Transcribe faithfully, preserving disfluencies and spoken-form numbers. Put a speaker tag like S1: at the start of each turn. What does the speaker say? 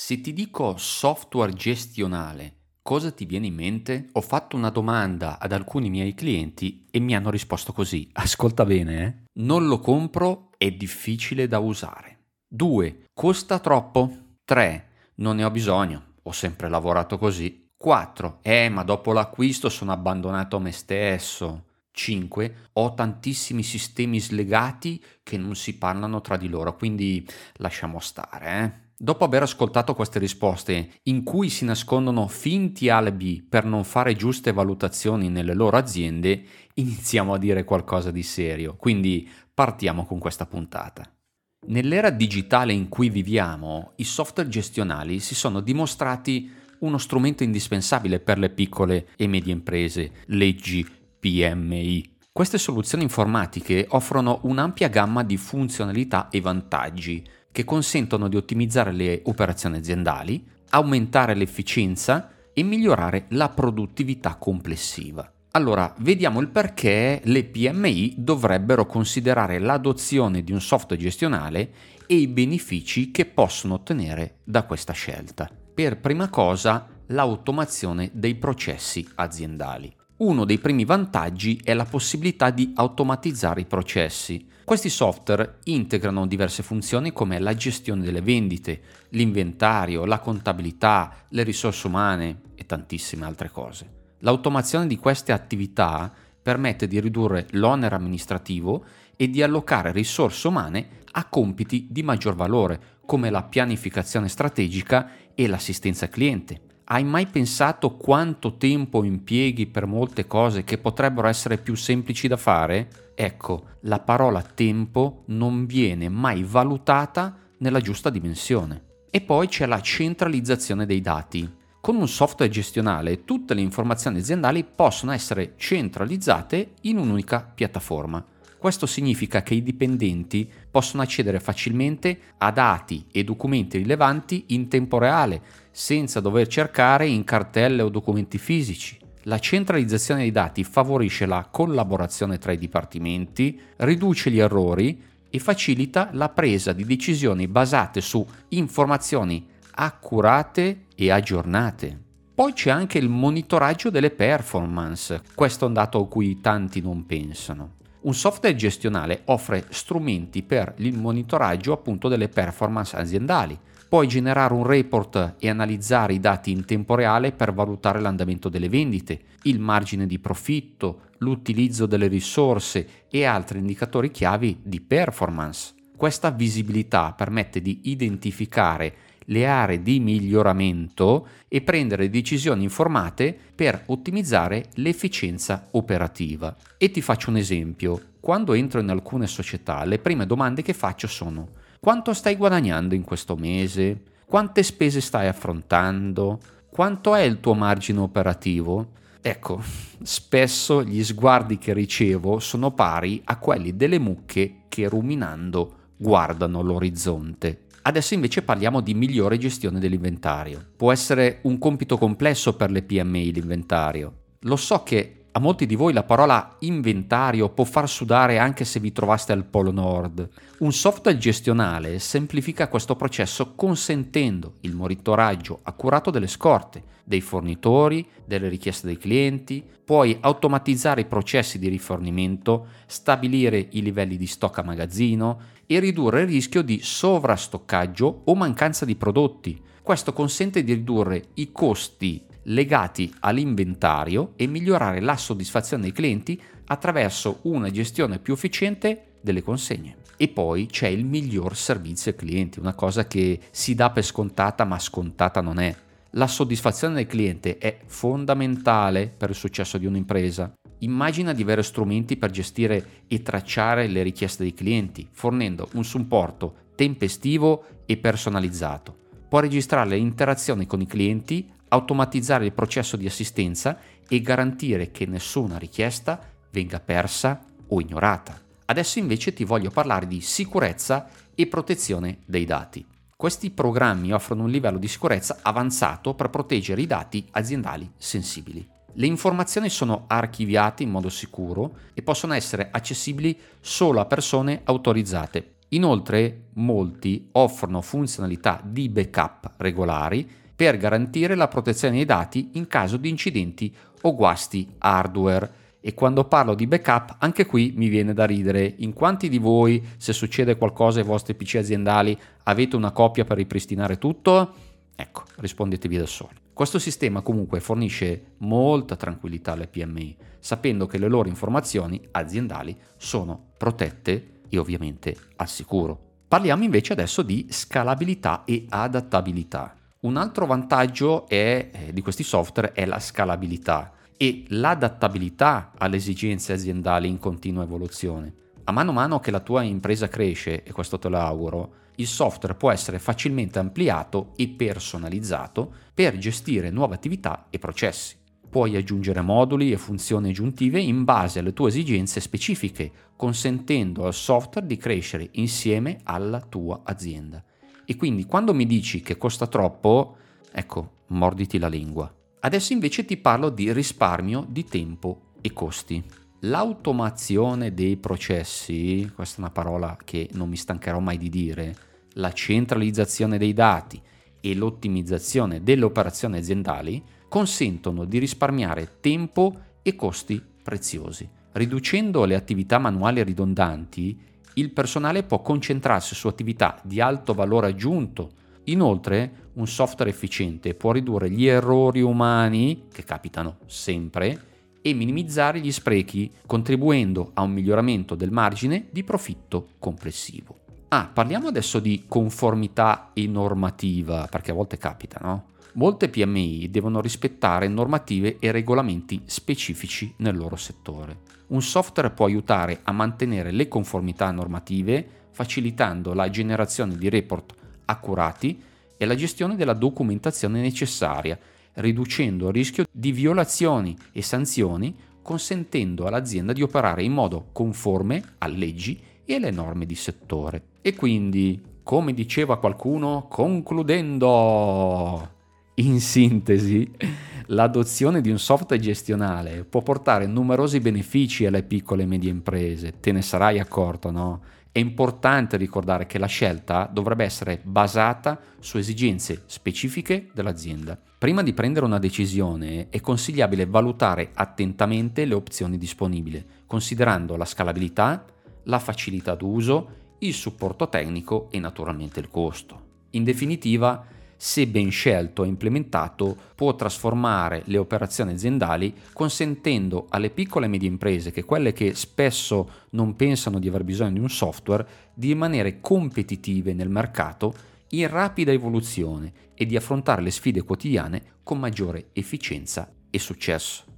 S1: Se ti dico software gestionale, cosa ti viene in mente? Ho fatto una domanda ad alcuni miei clienti e mi hanno risposto così. Ascolta bene, eh? Non lo compro, è difficile da usare. due. Costa troppo. tre. Non ne ho bisogno, ho sempre lavorato così. quattro. Eh, ma dopo l'acquisto sono abbandonato a me stesso. cinque. Ho tantissimi sistemi slegati che non si parlano tra di loro, quindi lasciamo stare, eh? Dopo aver ascoltato queste risposte, in cui si nascondono finti alibi per non fare giuste valutazioni nelle loro aziende, iniziamo a dire qualcosa di serio. Quindi partiamo con questa puntata. Nell'era digitale in cui viviamo, i software gestionali si sono dimostrati uno strumento indispensabile per le piccole e medie imprese, leggi P M I. Queste soluzioni informatiche offrono un'ampia gamma di funzionalità e vantaggi che consentono di ottimizzare le operazioni aziendali, aumentare l'efficienza e migliorare la produttività complessiva. Allora, vediamo il perché le P M I dovrebbero considerare l'adozione di un software gestionale e i benefici che possono ottenere da questa scelta. Per prima cosa, l'automazione dei processi aziendali. Uno dei primi vantaggi è la possibilità di automatizzare i processi. Questi software integrano diverse funzioni come la gestione delle vendite, l'inventario, la contabilità, le risorse umane e tantissime altre cose. L'automazione di queste attività permette di ridurre l'onere amministrativo e di allocare risorse umane a compiti di maggior valore, come la pianificazione strategica e l'assistenza al cliente. Hai mai pensato quanto tempo impieghi per molte cose che potrebbero essere più semplici da fare? Ecco, la parola tempo non viene mai valutata nella giusta dimensione. E poi c'è la centralizzazione dei dati. Con un software gestionale tutte le informazioni aziendali possono essere centralizzate in un'unica piattaforma. Questo significa che i dipendenti possono accedere facilmente a dati e documenti rilevanti in tempo reale, senza dover cercare in cartelle o documenti fisici. La centralizzazione dei dati favorisce la collaborazione tra i dipartimenti, riduce gli errori e facilita la presa di decisioni basate su informazioni accurate e aggiornate. Poi c'è anche il monitoraggio delle performance, questo è un dato a cui tanti non pensano. Un software gestionale offre strumenti per il monitoraggio appunto delle performance aziendali. Puoi generare un report e analizzare i dati in tempo reale per valutare l'andamento delle vendite, il margine di profitto, l'utilizzo delle risorse e altri indicatori chiavi di performance. Questa visibilità permette di identificare le aree di miglioramento e prendere decisioni informate per ottimizzare l'efficienza operativa. E ti faccio un esempio. Quando entro in alcune società, le prime domande che faccio sono: quanto stai guadagnando in questo mese? Quante spese stai affrontando? Quanto è il tuo margine operativo? Ecco, spesso gli sguardi che ricevo sono pari a quelli delle mucche che ruminando guardano l'orizzonte. Adesso invece parliamo di migliore gestione dell'inventario. Può essere un compito complesso per le P M I l'inventario. Lo so che a molti di voi la parola inventario può far sudare anche se vi trovaste al Polo Nord. Un software gestionale semplifica questo processo consentendo il monitoraggio accurato delle scorte, dei fornitori, delle richieste dei clienti. Puoi automatizzare i processi di rifornimento, stabilire i livelli di stock a magazzino e ridurre il rischio di sovrastoccaggio o mancanza di prodotti. Questo consente di ridurre i costi legati all'inventario e migliorare la soddisfazione dei clienti attraverso una gestione più efficiente delle consegne. E poi c'è il miglior servizio ai clienti, una cosa che si dà per scontata ma scontata non è. La soddisfazione del cliente è fondamentale per il successo di un'impresa. Immagina di avere strumenti per gestire e tracciare le richieste dei clienti, fornendo un supporto tempestivo e personalizzato. Può registrare le interazioni con i clienti, automatizzare il processo di assistenza e garantire che nessuna richiesta venga persa o ignorata. Adesso invece ti voglio parlare di sicurezza e protezione dei dati. Questi programmi offrono un livello di sicurezza avanzato per proteggere i dati aziendali sensibili. Le informazioni sono archiviate in modo sicuro e possono essere accessibili solo a persone autorizzate. Inoltre, molti offrono funzionalità di backup regolari per garantire la protezione dei dati in caso di incidenti o guasti hardware. E quando parlo di backup, anche qui mi viene da ridere. In quanti di voi, se succede qualcosa ai vostri P C aziendali, avete una copia per ripristinare tutto? Ecco, rispondetevi da soli. Questo sistema comunque fornisce molta tranquillità alle P M I, sapendo che le loro informazioni aziendali sono protette e ovviamente al sicuro. Parliamo invece adesso di scalabilità e adattabilità. Un altro vantaggio è, eh, di questi software è la scalabilità e l'adattabilità alle esigenze aziendali in continua evoluzione. A mano a mano che la tua impresa cresce, e questo te lo auguro, il software può essere facilmente ampliato e personalizzato per gestire nuove attività e processi. Puoi aggiungere moduli e funzioni aggiuntive in base alle tue esigenze specifiche, consentendo al software di crescere insieme alla tua azienda. E quindi quando mi dici che costa troppo, ecco, morditi la lingua. Adesso invece ti parlo di risparmio di tempo e costi. L'automazione dei processi, questa è una parola che non mi stancherò mai di dire, la centralizzazione dei dati e l'ottimizzazione delle operazioni aziendali consentono di risparmiare tempo e costi preziosi. Riducendo le attività manuali ridondanti, il personale può concentrarsi su attività di alto valore aggiunto. Inoltre, un software efficiente può ridurre gli errori umani, che capitano sempre, e minimizzare gli sprechi, contribuendo a un miglioramento del margine di profitto complessivo. Ah, parliamo adesso di conformità e normativa, perché a volte capita, no? Molte P M I devono rispettare normative e regolamenti specifici nel loro settore. Un software può aiutare a mantenere le conformità normative, facilitando la generazione di report accurati e la gestione della documentazione necessaria, riducendo il rischio di violazioni e sanzioni, consentendo all'azienda di operare in modo conforme alle leggi e alle norme di settore. E quindi, come diceva qualcuno, concludendo, in sintesi, l'adozione di un software gestionale può portare numerosi benefici alle piccole e medie imprese, te ne sarai accorto, no? È importante ricordare che la scelta dovrebbe essere basata su esigenze specifiche dell'azienda. Prima di prendere una decisione è consigliabile valutare attentamente le opzioni disponibili, considerando la scalabilità, la facilità d'uso, il supporto tecnico e naturalmente il costo. In definitiva, se ben scelto e implementato, può trasformare le operazioni aziendali consentendo alle piccole e medie imprese, che quelle che spesso non pensano di aver bisogno di un software, di rimanere competitive nel mercato in rapida evoluzione e di affrontare le sfide quotidiane con maggiore efficienza e successo.